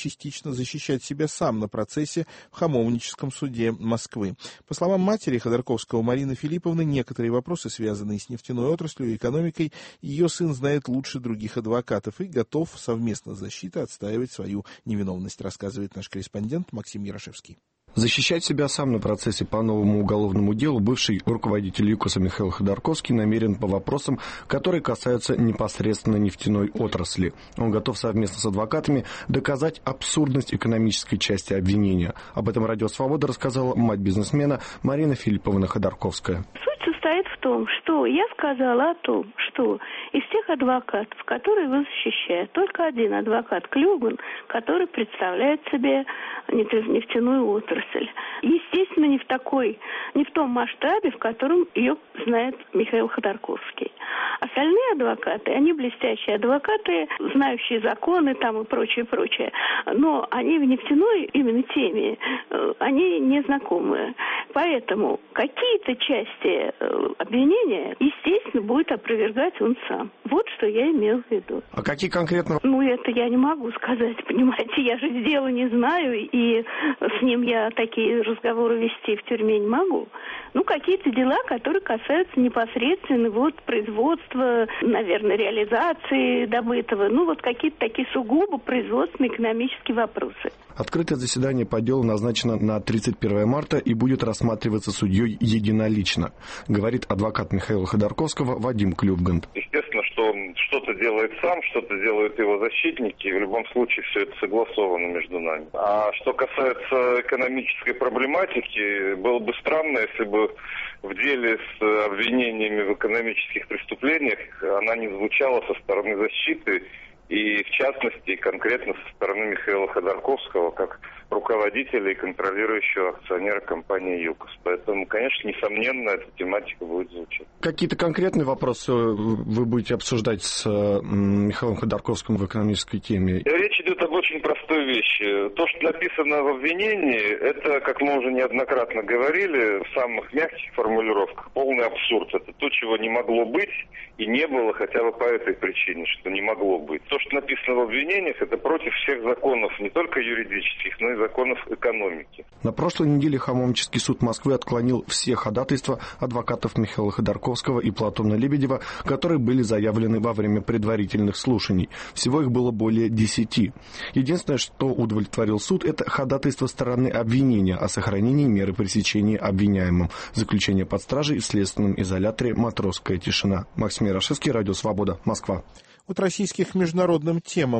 частично защищать себя сам на процессе в Хамовническом суде Москвы. По словам матери Ходорковского Марины Филипповны, некоторые вопросы, связанные с нефтяной отраслью и экономикой, ее сын знает лучше других адвокатов и готов совместно с защитой отстаивать свою невиновность, рассказывает наш корреспондент Максим Ярошевский. Защищать себя сам на процессе по новому уголовному делу бывший руководитель ЮКОСа Михаил Ходорковский намерен по вопросам, которые касаются непосредственно нефтяной отрасли. Он готов совместно с адвокатами доказать абсурдность экономической части обвинения. Об этом «Радио Свобода» рассказала мать бизнесмена Марина Филипповна Ходорковская. Суть состоит в том, что я сказала о том, что из тех адвокатов, которые его защищают, только один адвокат Клюган, который представляет себе нефтяную отрасль. Естественно, не в том масштабе, в котором ее знает Михаил Ходорковский. Остальные адвокаты, они блестящие адвокаты, знающие законы там и прочее, но они в нефтяной именно теме, они не знакомы. Поэтому какие-то части обвинения, естественно, будет опровергать он сам. Вот что я имел в виду. А какие конкретно? Это я не могу сказать, понимаете, я же дела не знаю, и с ним я такие разговоры вести в тюрьме не могу. Какие-то дела, которые касаются непосредственно производства, наверное, реализации добытого, какие-то такие сугубо производственные экономические вопросы. Открытое заседание по делу назначено на 31 марта и будет рассматриваться судьей единолично, говорит адвокат Михаила Ходорковского Вадим Клюбгант. Естественно, что он что-то делает сам, что-то делают его защитники, и в любом случае все это согласовано между нами. А что касается экономической проблематики, было бы странно, если бы в деле с обвинениями в экономических преступлениях она не звучала со стороны защиты, и в частности конкретно со стороны Михаила Ходорковского как руководителя и контролирующего акционера компании ЮКОС. Поэтому, конечно, несомненно, эта тематика будет звучать. Какие-то конкретные вопросы вы будете обсуждать с Михаилом Ходорковским в экономической теме? Речь идет об очень простой вещи. То, что написано в обвинении, это, как мы уже неоднократно говорили, в самых мягких формулировках, полный абсурд. Это то, чего не могло быть и не было хотя бы по этой причине, что не могло быть. То, что написано в обвинениях, это против всех законов, не только юридических, но и законов экономики. На прошлой неделе Хамовнический суд Москвы отклонил все ходатайства адвокатов Михаила Ходорковского и Платона Лебедева, которые были заявлены во время предварительных слушаний. Всего их было более 10. Единственное, что удовлетворил суд, это ходатайство стороны обвинения о сохранении меры пресечения обвиняемым. Заключение под стражей в следственном изоляторе «Матросская тишина». Максим Ярошевский, Радио Свобода, Москва. От российских к международным темам.